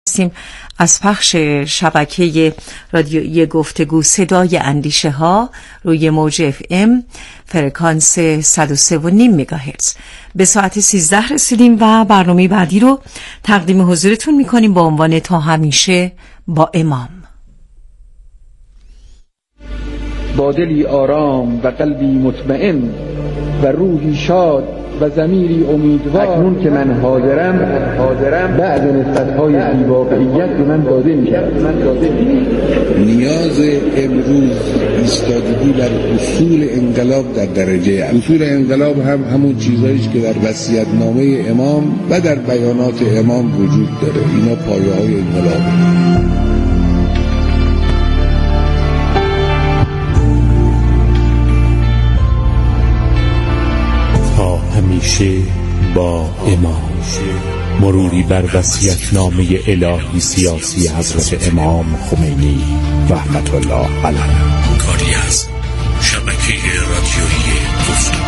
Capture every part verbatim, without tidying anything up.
از پخش شبکه رادیویی گفتگو صدای اندیشه ها روی موج اف ام فرکانس صد و سه و نیم مگاهرتز به ساعت سیزده رسیدیم و برنامه بعدی رو تقدیم حضورتون میکنیم با عنوان تا همیشه با امام. با دلی آرام و قلبی مطمئن و روحی شاد و ضمیری امیدوار، اکنون که من حاضرم حاضرم بعد نسبت‌های بی‌واقعیت به من داده می‌شود. نیاز امروز ایستادگی بر اصول انقلاب در درجه اول. اصول انقلاب هم همون چیزاییه که در وصیت‌نامه امام و در بیانات امام وجود داره. اینا پایه‌های انقلاب. همیشه با امام، مروری بر وصیت‌نامه الهی سیاسی حضرت امام خمینی رحمت الله علیه. کاری از شبکه رادیویی گفتگو.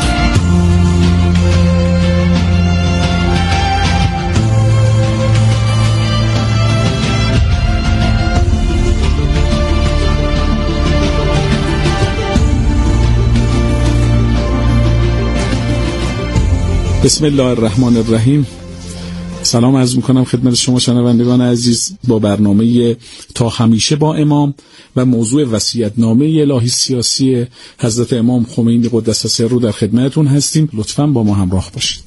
بسم الله الرحمن الرحیم. سلام عرض میکنم خدمت شما شنوندگان عزیز با برنامه تا همیشه با امام و موضوع وصیت‌نامه الهی سیاسی حضرت امام خمینی قدس سره در خدمتتون هستیم. لطفاً با ما همراه باشید.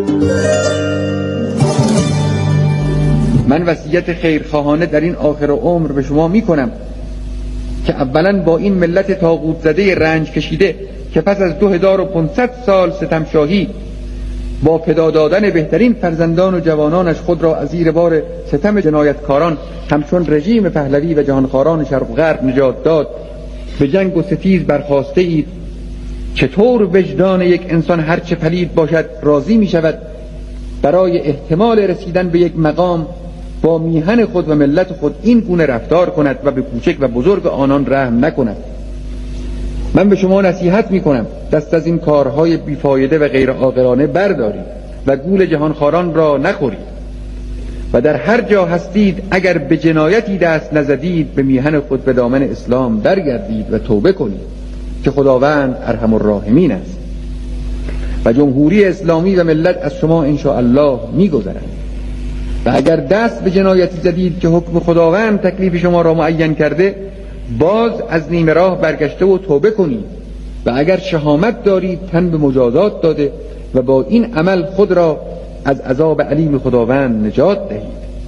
من وصیت خیرخواهانه در این آخر عمر به شما میکنم که اولا با این ملت طاغوت زده رنج کشیده که پس از دو هزار و پانصد سال ستمشاهی با فدا دادن بهترین فرزندان و جوانانش خود را از زیر بار ستم جنایتکاران همچون رژیم پهلوی و جهانخواران شرق و غرب نجات داد، به جنگ و ستیز برخاسته اید. چطور وجدان یک انسان هرچه پلید باشد راضی می شود برای احتمال رسیدن به یک مقام با میهن خود و ملت خود این گونه رفتار کند و به کوچک و بزرگ آنان رحم نکند؟ من به شما نصیحت می کنم دست از این کارهای بیفایده و غیر عاقلانه بردارید و گول جهانخواران را نخورید و در هر جا هستید اگر به جنایتی دست نزدید به میهن خود به دامن اسلام برگردید و توبه کنید که خداوند ارحم الراحمین است و جمهوری اسلامی و ملت از شما انشاءالله می گذرند. و اگر دست به جنایتی زدید که حکم خداوند تکلیف شما را معین کرده، باز از نیمه راه برگشته و توبه کنید و اگر شهامت دارید تن به مجازات داده و با این عمل خود را از عذاب علیم خداوند نجات دهید.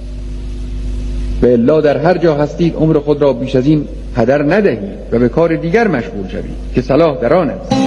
و الا در هر جا هستید عمر خود را بیش از این هدر ندهید و به کار دیگر مشغول شوید که صلاح در آن است.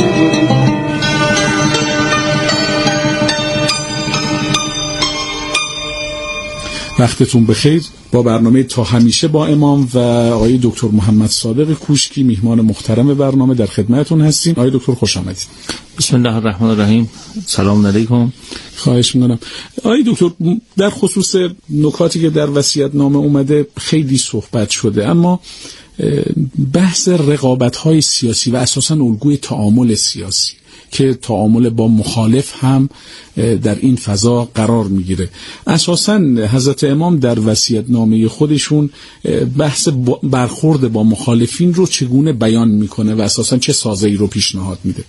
وقتتون بخیر. با برنامه تا همیشه با امام و آقای دکتر محمد صادق کوشکی میهمان محترم برنامه در خدمتتون هستیم. آقای دکتر خوش آمدید. بسم الله الرحمن الرحیم. سلام علیکم. خواهش میکنم. آقای دکتر در خصوص نکاتی که در وصیت‌نامه اومده خیلی صحبت شده، اما بحث رقابت‌های سیاسی و اساساً الگوی تعامل سیاسی که تعامل با مخالف هم در این فضا قرار میگیره. اساساً حضرت امام در وصیت‌نامه خودشون بحث برخورد با مخالفین رو چگونه بیان میکنه و اساساً چه سازه‌ای رو پیشنهاد میده؟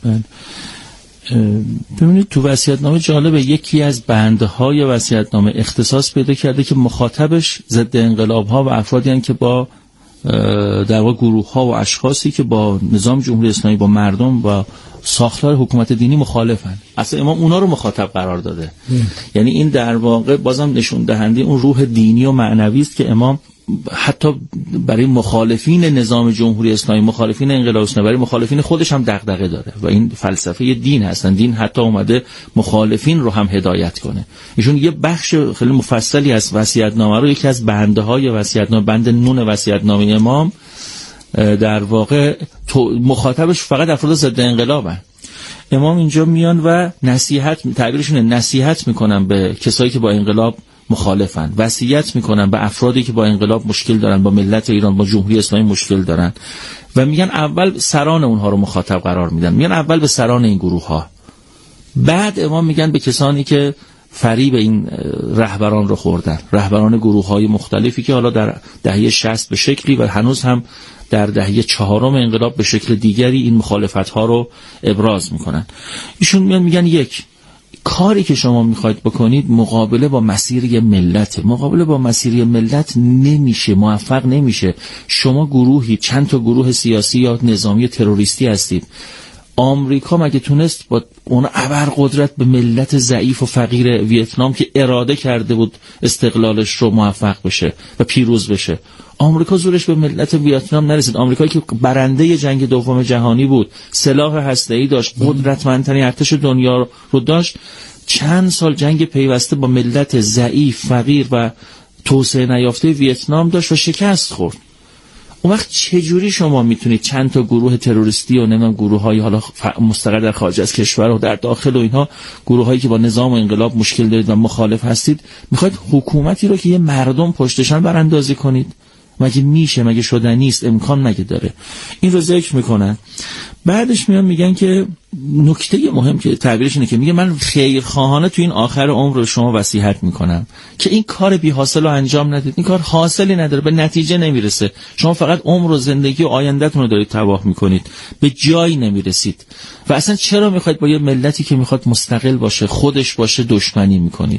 ببینید تو وصیت‌نامه جالبه، یکی از بندهای وصیت‌نامه اختصاص پیدا کرده که مخاطبش ضد انقلاب‌ها و افرادی هستند که با در واقع گروه‌ها و اشخاصی که با نظام جمهوری اسلامی، با مردم و ساختار حکومت دینی مخالفن. اصلا امام اونا رو مخاطب قرار داده. ام. یعنی این در واقع بازم نشون دهنده اون روح دینی و معنوی است که امام حتی برای مخالفین نظام جمهوری اسلامی، مخالفین انقلاب اسلامی، برای مخالفین خودش هم دغدغه داره و این فلسفه دین هستن. دین حتی اومده مخالفین رو هم هدایت کنه. ایشون یه بخش خیلی مفصلی از وصیت‌نامه رو، یکی از بندهای وصیت‌نامه، بند نون وصیت‌نامه امام، در واقع مخاطبش فقط افراد ضد انقلابن. امام اینجا میان و نصیحت، تعبیرشونه نصیحت میکنن به کسایی که با انقلاب مخالفن، وصیت میکنن به افرادی که با انقلاب مشکل دارن، با ملت ایران، با جمهوری اسلامی مشکل دارن و میگن اول سران اونها رو مخاطب قرار میدن، میگن اول به سران این گروه ها، بعد امام میگن به کسانی که فریب این رهبران رو خوردن، رهبران گروه‌های مختلفی که حالا در دهه شصت به شکلی و هنوز هم در دهه چهارم انقلاب به شکل دیگری این مخالفت‌ها رو ابراز میکنن. ایشون میان میگن یک، کاری که شما میخواید بکنید مقابله با مسیر ملت، مقابله با مسیر ملت نمیشه، موفق نمیشه. شما گروهی، چند تا گروه سیاسی یا نظامی تروریستی هستید. آمریکا مگه تونست با اون ابرقدرت به ملت ضعیف و فقیر ویتنام که اراده کرده بود استقلالش رو موفق بشه و پیروز بشه، آمریکا زورش به ملت ویتنام نرسید؟ آمریکایی که برنده جنگ دوم جهانی بود، سلاح هسته‌ای داشت، قدرتمندترین ارتش دنیا رو داشت، چند سال جنگ پیوسته با ملت ضعیف، فقیر و توسعه نیافته ویتنام داشت و شکست خورد. اون وقت چجوری شما میتونید چند تا گروه تروریستی و نمیدونم گروه‌های حالا مستقر در خارج از کشور و در داخل و اینها، گروه‌هایی که با نظام و انقلاب مشکل دارید و مخالف هستید، میخواید حکومتی رو که یه مردم پشتشان براندازی کنید؟ مگه میشه؟ مگه شدنی نیست؟ امکان مگه داره؟ این رو ذکر میکنن. بعدش میان میگن که نکته مهم که تعبیرش اینه که میگه من خیرخواهانه تو این آخر عمر رو شما وصیت میکنم که این کار بی حاصل رو انجام ندید. این کار حاصلی نداره، به نتیجه نمیرسه. شما فقط عمر و زندگی و آیندهتون رو دارید تباه میکنید، به جایی نمیرسید. و اصلا چرا میخواید با یه ملتی که میخواد مستقل باشه، خودش باشه، دشمنی میکنید؟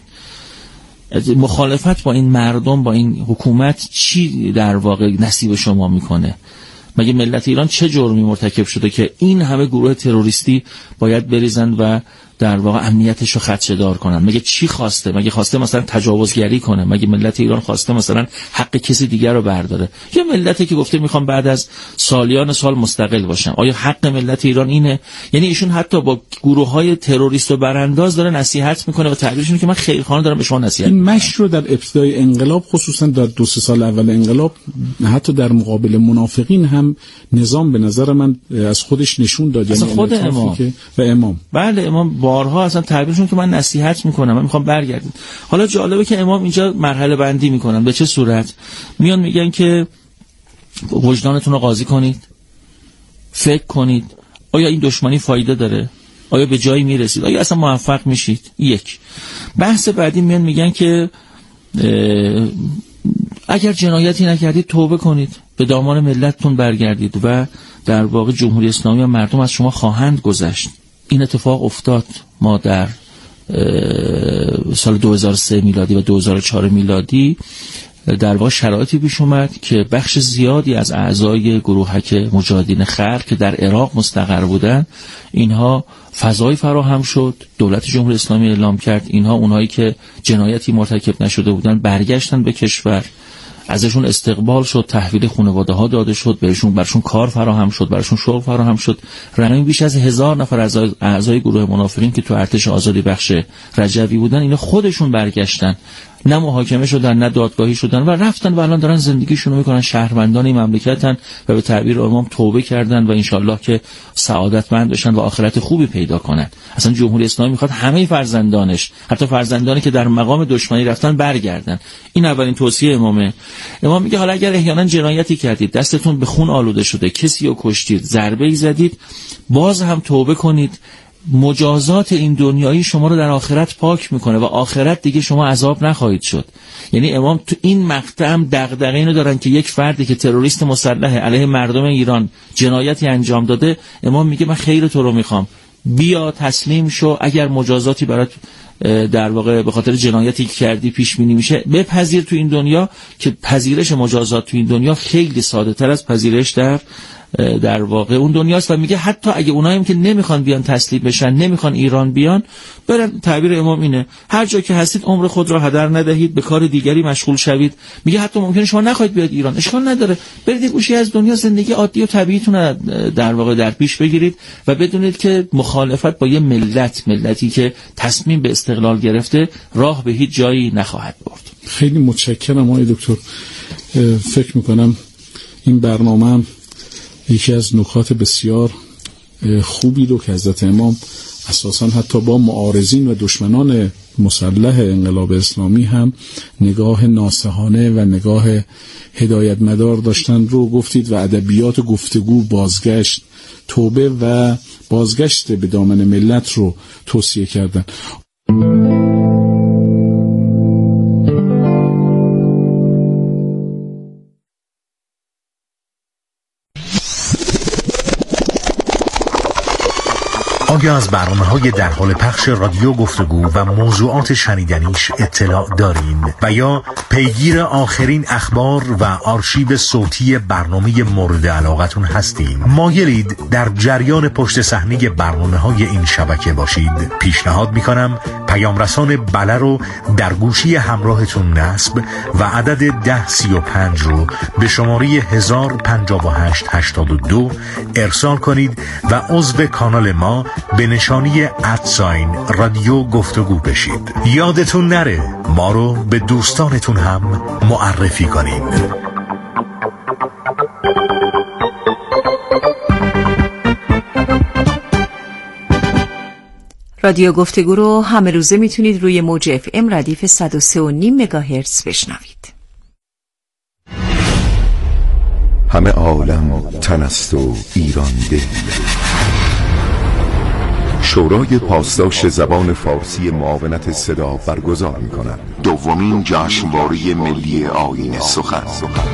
مخالفت با این مردم، با این حکومت چی در واقع نصیب شما میکنه؟ مگه ملت ایران چه جرمی مرتکب شده که این همه گروه تروریستی باید بریزن و در واقع امنیتش رو خدشه‌دار کنن؟ مگه چی خواسته؟ مگه خواسته مثلا تجاوزگری کنه؟ مگه ملت ایران خواسته مثلا حق کسی دیگر رو برداره؟ یه ملتی که گفته میخوام بعد از سالیان سال مستقل باشم. آیا حق ملت ایران اینه؟ یعنی ایشون حتی با گروه‌های تروریست و برانداز داره نصیحت میکنه و تعبیرشون که من خیرخواهانه دارم به شما نصیحت این میکنم. مشر رو در ابتدای انقلاب، خصوصا در دو سه سال اول انقلاب، حتی در مقابل منافقین هم نظام به نظر من از خودش نشون داد. یعنی خود امام که و امام بله امام بارها اصلا تعبیرشون که من نصیحت میکنم، من میخوام برگردید. حالا جالبه که امام اینجا مرحله بندی میکنن. به چه صورت؟ میان میگن که وجدانتون رو قاضی کنید، فکر کنید آیا این دشمنی فایده داره؟ آیا به جایی میرسید؟ آیا اصلا موفق میشید؟ یک. بحث بعدی میان میگن که اگر جنایتی نکردید توبه کنید، به دامان ملتتون برگردید و در واقع جمهوری اسلامی و مردم از شما خواهند گذشت. این اتفاق افتاد. ما در سال دو هزار و سه میلادی و دو هزار و چهار میلادی در واقع شرایطی پیش اومد که بخش زیادی از اعضای گروهک مجاهدین خلق که در عراق مستقر بودن، اینها فضای فراهم شد، دولت جمهوری اسلامی اعلام کرد اینها اونهایی که جنایتی مرتکب نشده بودن برگشتن به کشور، ازشون استقبال شد، تحویل خانواده ها داده شد، بهشون برشون کار فراهم شد، برشون شغل فراهم شد. رنمی بیش از هزار نفر از اعضای گروه منافقین که تو ارتش آزادی بخش رجوی بودن، اینا خودشون برگشتن، نه محاکمه شدن نه دادگاهی شدن و رفتن و الان دارن زندگیشون رو میکنن، شهروندان این مملکتن و به تعبیر امام توبه کردن و انشالله که سعادتمند بشن و آخرت خوبی پیدا کنن. اصلا جمهوری اسلامی میخواد همه فرزندانش، حتی فرزندانی که در مقام دشمنی رفتن، برگردن. این اولین توصیه امامه. امام میگه حالا اگر احیانا جنایتی کردید، دستتون به خون آلوده شده، کسی رو کشتید، ضربه‌ای زدید، باز هم توبه کنید. مجازات این دنیایی شما رو در آخرت پاک میکنه و آخرت دیگه شما عذاب نخواهید شد. یعنی امام تو این مقطع هم دغدغه اینو دارن که یک فردی که تروریست مسلح علیه مردم ایران جنایتی انجام داده، امام میگه من خیر تو رو میخوام، بیا تسلیم شو، اگر مجازاتی برات در واقع به خاطر جنایتی که کردی پیش بینی میشه بپذیر تو این دنیا، که پذیرش مجازات تو این دنیا خیلی ساده تر از پذیرش در در واقع اون دنیاست. و میگه حتی اگه اوناییم که نمیخوان بیان تسلیم بشن، نمیخوان ایران بیان، برن. تعبیر امام اینه هر جا که هستید عمر خود را هدر ندهید، به کار دیگری مشغول شوید. میگه حتی ممکنه شما نخواهید بیاد ایران، اشکال نداره، برید گوشه از دنیا زندگی عادی و طبیعیتون در واقع در پیش بگیرید و بدونید که مخالفت با یه ملت، ملتی که تصمیم به استقلال گرفته، راه به هیچ جایی نخواهد برد. خیلی متشکرم آقای دکتر. فکر میکنم این برنامه هم یکی از نکات بسیار خوبی رو که حضرت امام اساساً حتی با معارضین و دشمنان مسلح انقلاب اسلامی هم نگاه ناصحانه و نگاه هدایت مدار داشتن رو گفتید و ادبیات گفتگو، بازگشت، توبه و بازگشت به دامن ملت رو توصیه کردن. آیا از برنامه‌های در حال پخش رادیو گفتگو و موضوعات شنیدنیش اطلاع دارین و یا پیگیر آخرین اخبار و آرشیو صوتی برنامه مورد علاقتون هستین؟ مایلید در جریان پشت صحنه برنامه‌های این شبکه باشید؟ پیشنهاد می‌کنم پیام رسان بله رو در گوشی همراهتون نصب و عدد ده سی و پنج رو به شماره هزار و پنجاه و هشت هشتاد و دو ارسال کنید و عضو کانال ما به نشانی ادساین رادیو گفتگو بشید. یادتون نره ما رو به دوستانتون هم معرفی کنید. رادیو گفتگو رو همه روزه میتونید روی موج اف ام ردیف صد و سه و نیم مگاهرتز بشنوید. همه عالم تن است و ایران دل. شورای پاسداشت زبان فارسی معاونت صدا برگزار می‌کند دومین جشنواره ملی آیین سخن.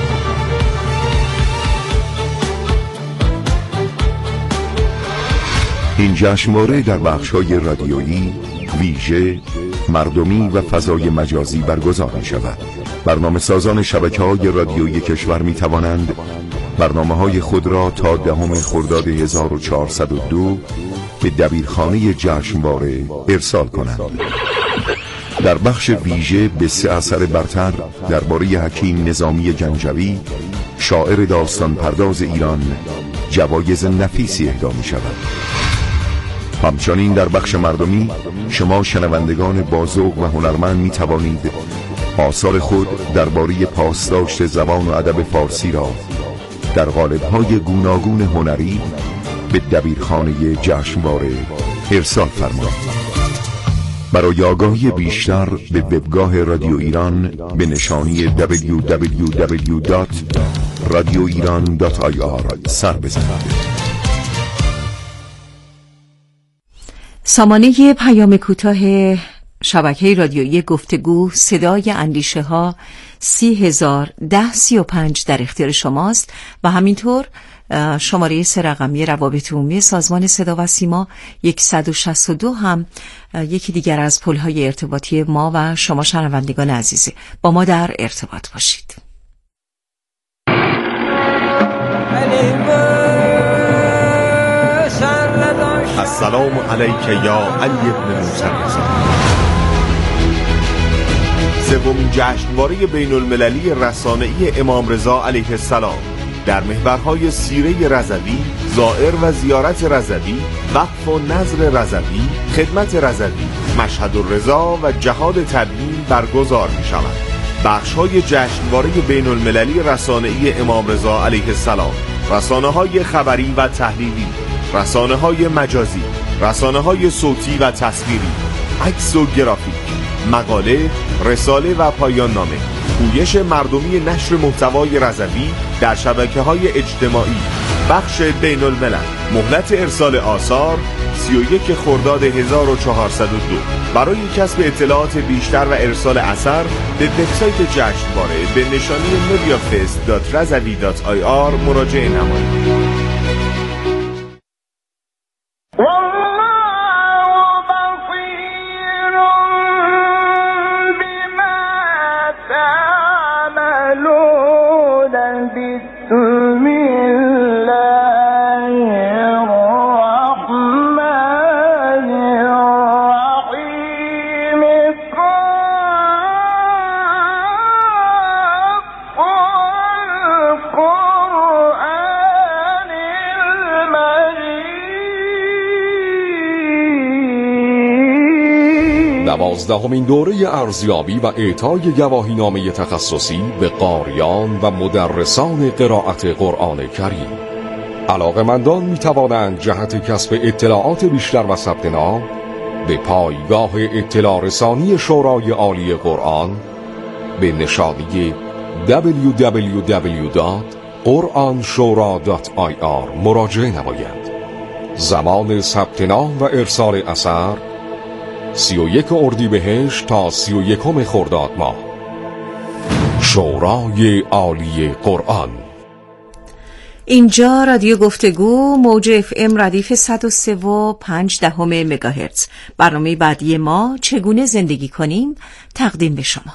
این جشنواره در بخش‌های رادیویی، ویژه، مردمی و فضای مجازی برگزار می‌شود. برنامه‌سازان شبکه‌های رادیویی کشور می‌توانند برنامه‌های خود را تا دهم خرداد هزار و چهارصد و دو به دبیرخانه جشنواره ارسال کنند. در بخش ویژه به سه اثر برتر درباره حکیم نظامی گنجوی، شاعر داستان پرداز ایران، جوایز نفیسی اهدا می شود. همچنین در بخش مردمی شما شنوندگان بازوق و هنرمند می توانید آثار خود درباره پاسداشت زبان و ادب فارسی را در قالب‌های گوناگون هنری به دبیرخانه جشنواره ارسال فرمایید. برای آگاهی بیشتر به وبگاه رادیو ایران به نشانی دبلیو دبلیو دبلیو دات رادیو ایران دات آی آر سر بزنید. سامانه پیام کوتاه شبکه رادیویی گفتگو صدای اندیشه ها سی هزار ده سی و پنج در اختیار شماست و همینطور شماره سه رقمی روابط عمومی سازمان صدا و سیما صد و شصت و دو هم یکی دیگر از پل‌های ارتباطی ما و شما شنوندگان عزیزه. با ما در ارتباط باشید. السلام علیک یا علی ابن موسی رضا. سومین جشنواره بین المللی رسانه‌ای امام رضا علیه السلام در محورهای سیره رضوی، زائر و زیارت رضوی، وقف و نظر رضوی، خدمت رضوی، مشهد الرضا و جهاد تبیین برگزار می شود. بخش‌های جشنواره بین المللی رسانه‌ای امام رضا علیه السلام: رسانه‌های خبری و تحلیلی، رسانه‌های مجازی، رسانه‌های صوتی و تصویری، عکس و گرافیک، مقاله، رساله و پایان نامه، پویش مردمی نشر محتوای رضوی در شبکه‌های اجتماعی، بخش بین الملل. مهلت ارسال آثار سی و یک خرداد هزار و چهارصد و دو. برای کسب اطلاعات بیشتر و ارسال اثر به وبسایت جشنواره به نشانی mediafest دات رضوی دات آی آر مراجعه نمایید. دوازدهمین دوره ارزیابی و اعطای گواهینامه تخصصی به قاریان و مدرسان قرائت قرآن کریم. علاقه‌مندان می توانند جهت کسب اطلاعات بیشتر و ثبت نام به پایگاه اطلاع رسانی شورای عالی قرآن به نشانی دبلیو دبلیو دبلیو دات قرآن شورا دات آی آر مراجعه نمایند. زمان ثبت نام و ارسال اثر سی و یک اردیبهشت تا سی و یکم خرداد ماه. شورای عالی قرآن. اینجا رادیو گفتگو موج اف ام ردیف صد و سه و پنج دهم مگاهرتز. برنامه بعدی ما چگونه زندگی کنیم تقدیم به شما.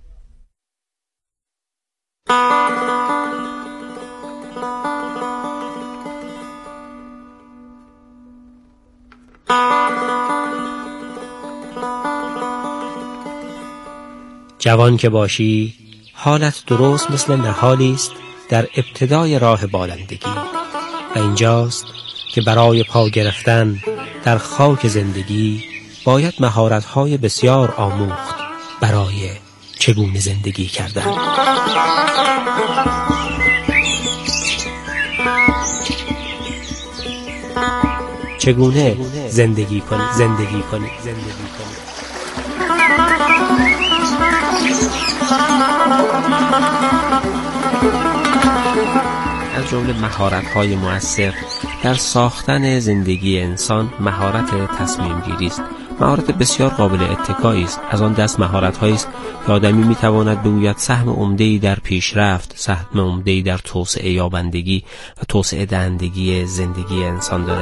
جوان که باشی حالت درست مثل نهالی است در ابتدای راه بالندگی و اینجاست که برای پا گرفتن در خاک زندگی باید مهارت‌های بسیار آموخت برای چگونه زندگی کردن. چگونه زندگی کنی زندگی کنی زندگی کنی از جمله مهارت‌های مؤثر در ساختن زندگی انسان مهارت تصمیم گیری است. مهارت بسیار قابل اتکایی است. از آن دست مهارت‌هایی است که آدمی می‌تواند بگوید سهم عمده‌ای در پیشرفت، سهم عمده‌ای در توسعه یابندگی و توسعه دهندگی زندگی انسان داره.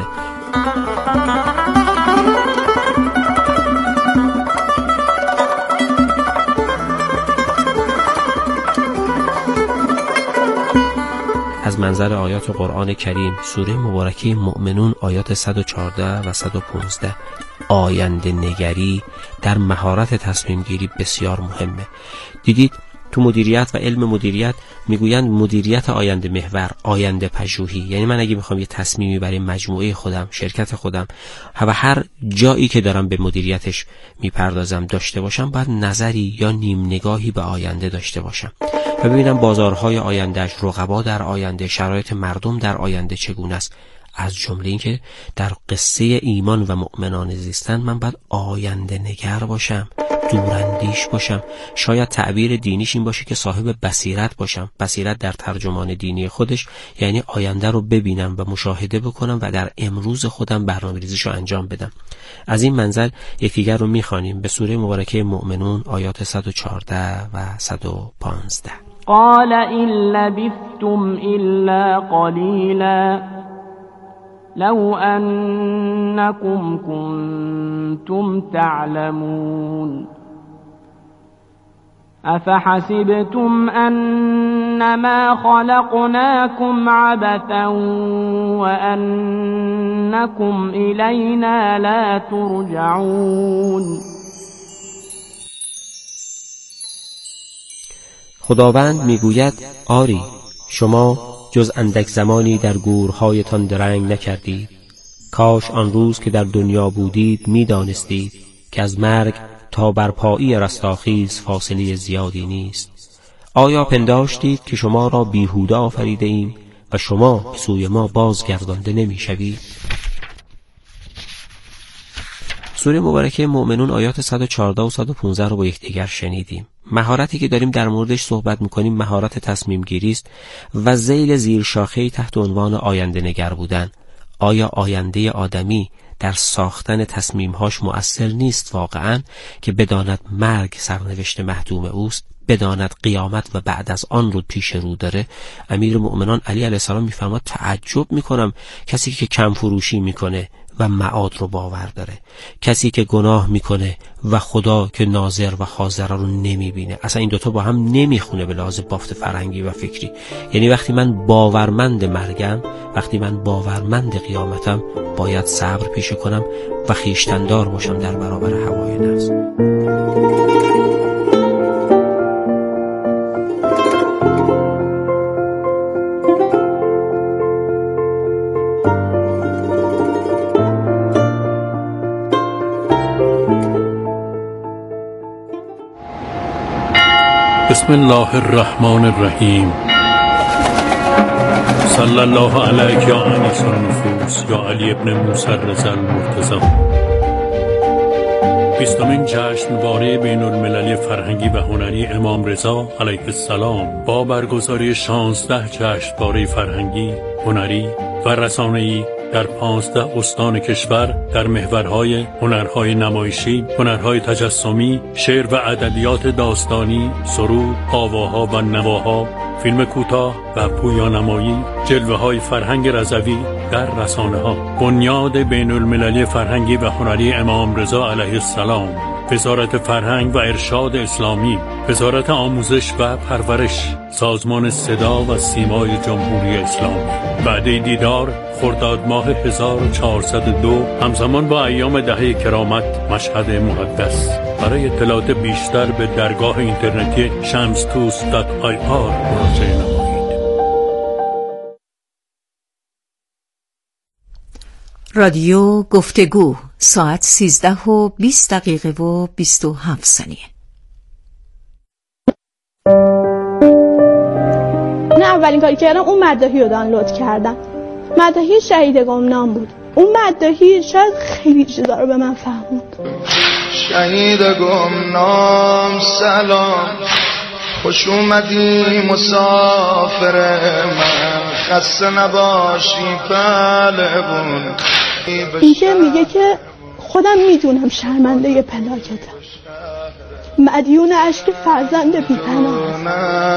از منظر آیات قرآن کریم سوره مبارکه مؤمنون آیات صد و چهارده و صد و پانزده آینده نگری در مهارت تصمیم گیری بسیار مهمه. دیدید تو مدیریت و علم مدیریت میگویند مدیریت آینده محور، آینده پژوهی. یعنی من اگه میخوام یه تصمیمی برای مجموعه خودم، شرکت خودم و هر جایی که دارم به مدیریتش میپردازم داشته باشم، باید نظری یا نیم نگاهی به آینده داشته باشم و ببینم بازارهای آیندهش، رقبا در آینده، شرایط مردم در آینده چگونه است. از جمله این که در قصه ایمان و مؤمنان زیستن من باید آینده نگر باشم، دوراندیش باشم. شاید تعبیر دینیش این باشه که صاحب بصیرت باشم. بصیرت در ترجمان دینی خودش یعنی آینده رو ببینم و مشاهده بکنم و در امروز خودم برنامه‌ریزیش رو انجام بدم. از این منزل یکدیگر رو می‌خوانیم به سوره مبارکه مؤمنون آیات صد و چهارده و صد و پانزده. قال إن لبثتم إلا قليلا لو أنكم كنتم تعلمون أفحسبتم أنما خلقناكم عبثا وأنكم إلينا لا ترجعون. خداوند میگوید آری شما جز اندک زمانی در گورهایتان درنگ نکردید. کاش آن روز که در دنیا بودید میدانستید که از مرگ تا برپایی رستاخیز فاصله زیادی نیست. آیا پنداشتید که شما را بیهوده آفریده ایم و شما سوی ما بازگردانده نمیشوید؟ سوره مبارکه مؤمنون آیات صد و چهارده و صد و پانزده رو با یکدیگر شنیدیم. مهارتی که داریم در موردش صحبت میکنیم مهارت تصمیم گیری است و ذیل زیر شاخه‌ای تحت عنوان آینده نگر بودن. آیا آینده آدمی در ساختن تصمیمهاش مؤثر نیست واقعاً که بداند مرگ سرنوشت محتوم اوست، بداند قیامت و بعد از آن رو پیش رو داره؟ امیر مؤمنان علی علیه السلام میفرماد تعجب میکنم کسی که کم فروشی میکنه و معاد رو باور داره، کسی که گناه میکنه و خدا که ناظر و حاضر رو نمیبینه. اصلا این دوتا با هم نمیخونه به لحاظ بافت فرهنگی و فکری. یعنی وقتی من باورمند مرگم، وقتی من باورمند قیامتم، باید صبر پیشه کنم و خویشتن‌دار باشم در برابر هوای نفس. بسم الله الرحمن الرحیم. صلی الله علیک یا انیس النفوس یا علی ابن موسی رضا المرتضی. بیستمین جشنواره بین المللی فرهنگی و هنری امام رضا علیه السلام با برگزاری شانزده جشنواره فرهنگی، هنری و رسانه‌ای در پانزده استان کشور در محورهای هنرهای نمایشی، هنرهای تجسمی، شعر و ادبیات داستانی، سرود، آواها و نواها، فیلم کوتاه و پویانمایی، جلوه‌های فرهنگ رضوی در رسانه‌ها، بنیاد بین المللی فرهنگی و هنری امام رضا علیه السلام، وزارت فرهنگ و ارشاد اسلامی، وزارت آموزش و پرورش، سازمان صدا و سیمای جمهوری اسلامی. وعده دیدار خرداد ماه هزار و چهارصد و دو همزمان با ایام دهه کرامت مشهد مقدس. برای اطلاعات بیشتر به درگاه اینترنتی شمستوس دات آی آر مراجعه نمایید. رادیو گفتگو ساعت سیزده و بیست دقیقه و بیست و هفت ثانیه. نه اولین کاری کردم اون مداحی رو دانلود کردم. مداحی شهید گمنام بود. اون مداحی شاید خیلی چیزا رو به من فهموند. شهید گمنام سلام، خوش اومدی مسافر من، خسته نباشی پهلوون. اینکه میگه که خودم میدونم شرمنده پلاکتم، مدیون عشق فرزند بی‌پناه،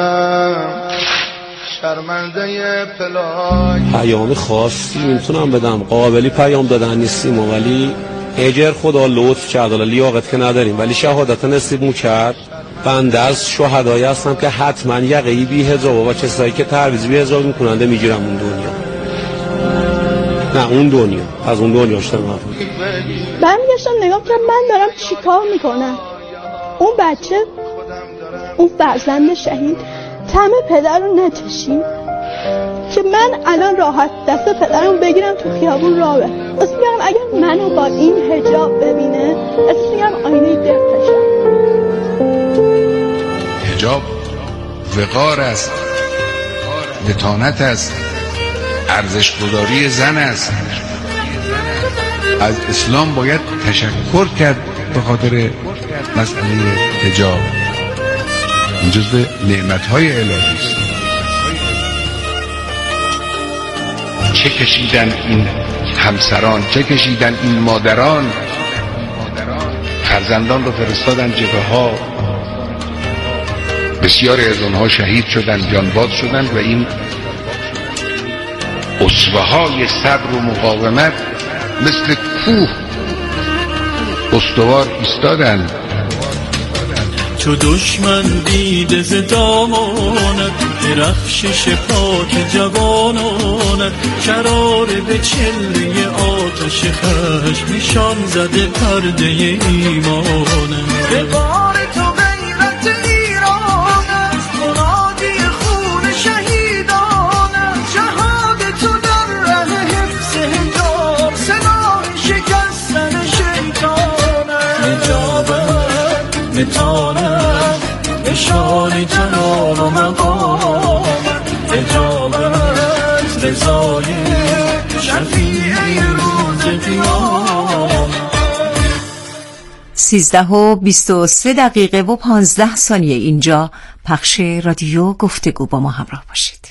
شرمنده پلاک. پیام خاصی میتونم بدم، قابلی پیام دادن نیستیم ولی اجر خدا لطف کرد، حالا لیاقت که نداریم ولی شهادت نصیب کرد. بنده از شهدایی هستم که حتما یقه‌ای بی حجاب و کسایی که تعویض بی حجاب میکننده میگیرم اون دنیا. نه اون دنیا، از اون دنیا شدم. برمیگشتم نگاه کردم من دارم چیکار میکنم. اون بچه، اون فرزند شهید طعم پدر رو نچشید که من الان راحت دست پدرم بگیرم تو خیابون راه برم. اصلا میگم اگر منو با این حجاب ببینه اصلا میگم آینه دقشم. حجاب وقار است، متانت است، ارزش‌گذاری زن است. از اسلام باید تشکر کرد به خاطر مسئله حجاب. این جزو نعمت‌های الهی است. چه کشیدن این همسران، چه کشیدن این مادران، فرزندان رو فرستادن جبهه ها، بسیاری از اونها شهید شدن، جانباز شدن و این اسوه های صبر و مقاومت مثل کوه استوار ایستادن. چو دشمن دیده ز دامانت، درخشش پاک جوانانت، شراره به چله آتش خشم نشان زده پرده ایمانت. به بار تو غیرت ایران است، منادی خون شهیدان است، جهاد تو در ره حفظ حجاب، صدای شکستن شیطان است. حجابت متانت، نشان جلال و مقامت، حجابت رضای شفیع روز قیامت. سیزده و بیست و سه دقیقه و پانزده ثانیه. اینجا پخش رادیو گفتگو، با ما همراه باشید.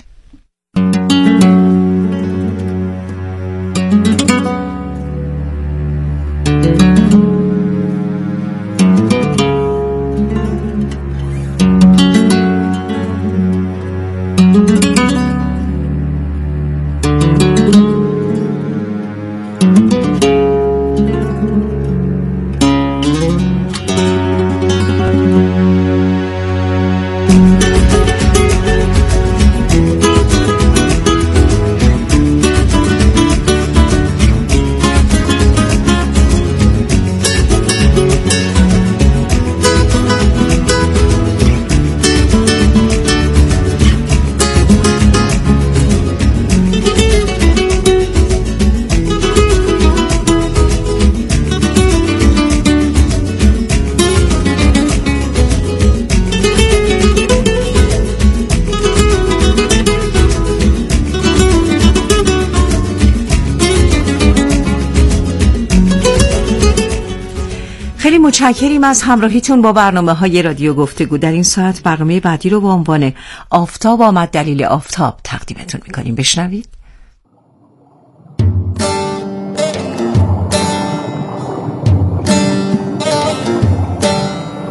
متشکریم از همراهیتون با برنامه های رادیو گفتگو. در این ساعت برنامه بعدی رو با عنوان آفتاب آمد دلیل آفتاب تقدیمتون میکنیم. بشنوید.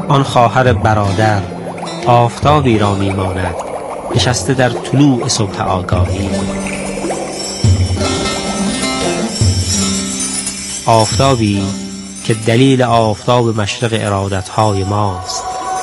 آن خواهر برادر آفتابی را میماند نشسته در طلوع صبح آگاهی. آفتابی که دلیل آفتاب مشرق ارادتهای ماست.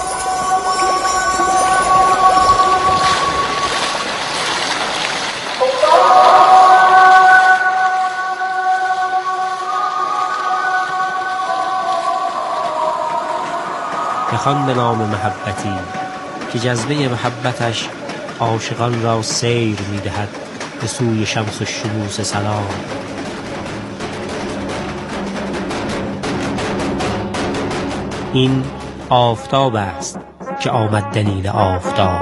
بخوان به نام محبتی که جذبه محبتش عاشقان را سیر می‌دهد به سوی شمس الشموس سلام. این آفتاب است که آمد دلیل آفتاب.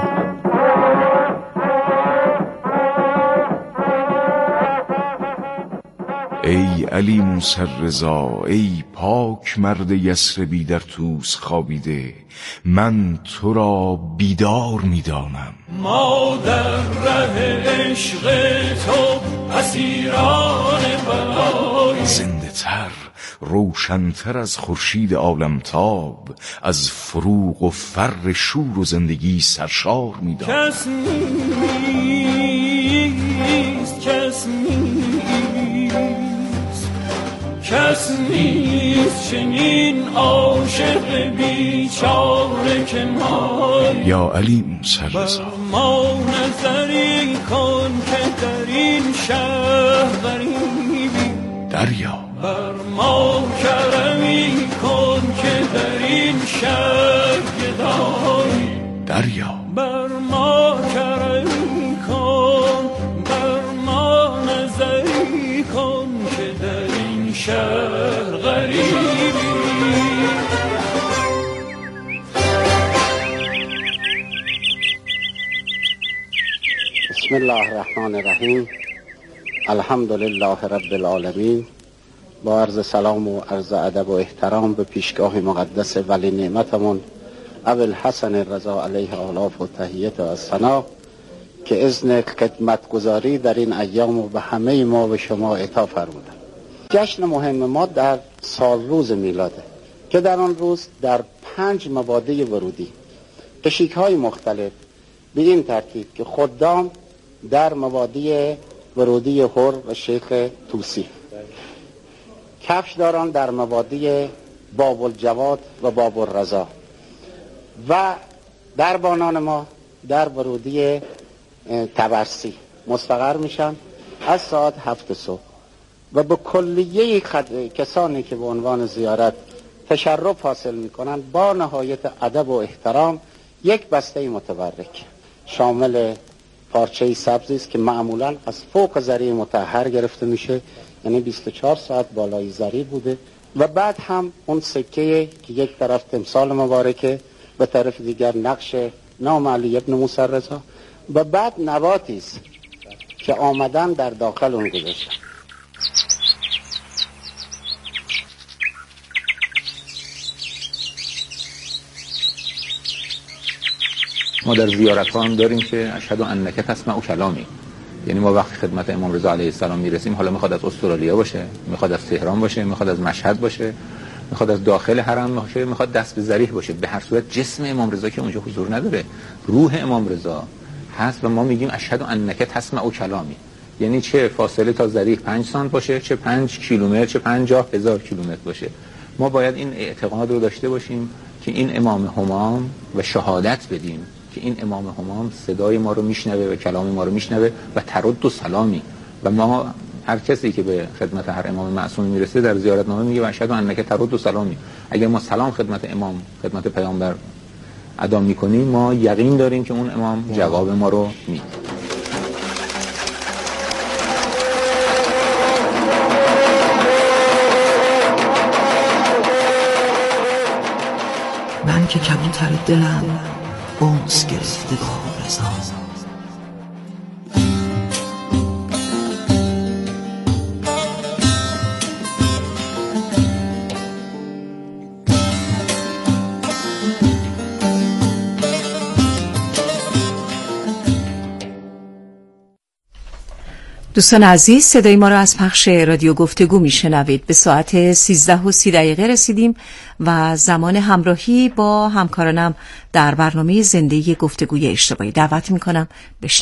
ای علی موسی رضا، ای پاک مرد یثربی در طوس خوابیده، من تو را بیدار می‌دانم. ما در ره عشق تو اسیران بلایی، زنده تر روشن‌تر از خورشید عالمتاب، از فروغ و فر شور و زندگی سرشار می‌دانم. کس نیست کس نیست کس نیست چنین عاشق بیچاره که ما. یا علی موسی رضا، ما نظری کن که در این شهر غریبی، دریا بر ما کرمی کن که در این شهر گدایی، دریا بر ما کرمی کن، بر ما نظری کن که در این شهر غریبی. بسم الله الرحمن الرحیم. الحمد لله رب العالمین. با عرض سلام و عرض ادب و احترام به پیشگاه مقدس ولی نعمتمون ابوالحسن رضا علیه آلاف و تحیت و ثنا که اذن خدمتگزاری در این ایام و به همه ما و شما عطا فرمودند. جشن مهم ما در سال روز میلاده که در آن روز در پنج مباده ورودی کشیک‌های مختلف به این ترتیب که خدام در مباده ورودی هر و شیخ توسی، کفشداران در مباده باب الجواد و باب الرضا و دربانان ما در ورودی تبرسی مستقر میشن از ساعت هفت صبح و به کلیه خد... کسانی که به عنوان زیارت تشرف حاصل میکنن با نهایت ادب و احترام یک بسته متبرک شامل پارچه سبزی است که معمولا از فوق زری مطهر گرفته میشه، یعنی بیست و چهار ساعت بالای زری بوده، و بعد هم اون سکه که یک طرف تمثال مبارکه و طرف دیگر نقش نام علی ابن موسی رضا و بعد نباتی است که آمدن در داخل اون گذاشتن. ما در زیارت‌ها هم داریم که اشهد انک تسمع کلامی، یعنی ما وقتی خدمت امام رضا علیه السلام میرسیم، حالا میخواد از استرالیا باشه، میخواد از تهران باشه، میخواد از مشهد باشه، میخواد از داخل حرم باشه، میخواد دست به ذریح باشه، به هر صورت جسم امام رضا که اونجا حضور نداره، روح امام رضا هست و ما میگیم اشهد انک تسمع کلامی. یعنی چه فاصله تا ذریح پنج سانت باشه، چه پنج کیلومتر، چه پنجاه هزار کیلومتر باشه. ما باید این اعتقاد رو داشته باشیم که این امام همام و شهادت بدیم که این امام همام صدای ما رو میشنوه و کلام ما رو میشنوه و ترد و سلامی. و ما هر کسی که به خدمت هر امام معصوم میرسه در زیارتنامه میگه و اشهد انک ترد و سلامی. اگر ما سلام خدمت امام، خدمت پیامبر ادا میکنیم، ما یقین داریم که اون امام جواب ما رو میده. من که کبوتر دلم بونس گرفته با رضا. دوستان عزیز، صدای ما را از پخش رادیو گفتگو میشنوید. به ساعت سیزده و سی دقیقه رسیدیم و زمان همراهی با همکارانم در برنامه زنده گفتگوی اشتباهی دعوت میکنم. بشنوید.